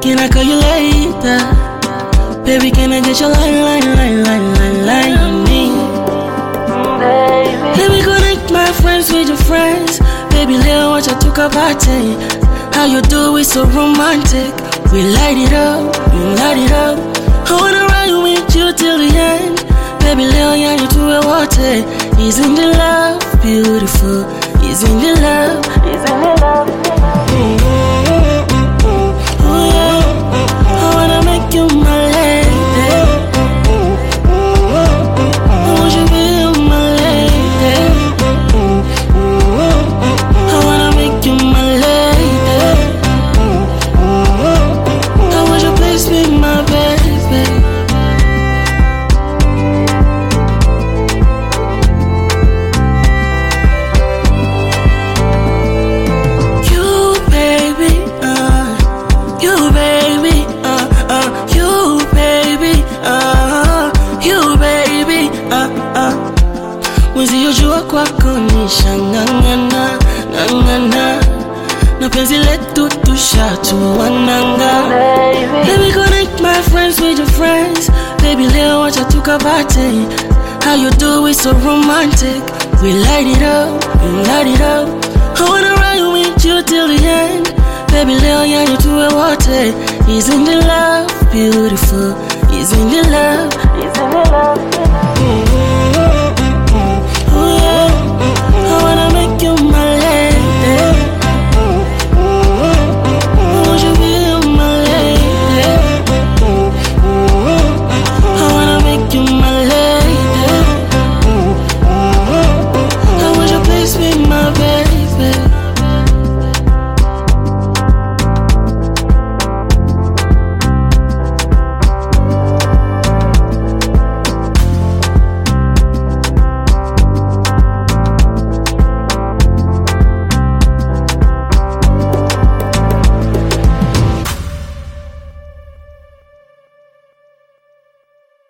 Can I call you later? Baby, can I get your line on me? Let me connect my friends with your friends. Baby, let's watch I took a party. How you do it so romantic. We light it up, we light it up. I wanna ride with you till the end. Baby, Leo, yeah, you do it water. Isn't the love beautiful? Isn't the love? Isn't the love? Oh yeah, I wanna make you my lady. I want you to be my lady. I wanna make you my lady. I want you to please be my baby. Mwezi ujua kwako nishangangana, ngangana. Na penzi letu tushatuananga. Let me connect my friends with your friends. Baby, leo wacha tukapate. How you do it so romantic. We light it up, we light it up. I wanna ride with you till the end. Baby, leo ya you do it water. Isn't the love beautiful? Isn't the love? Isn't the love?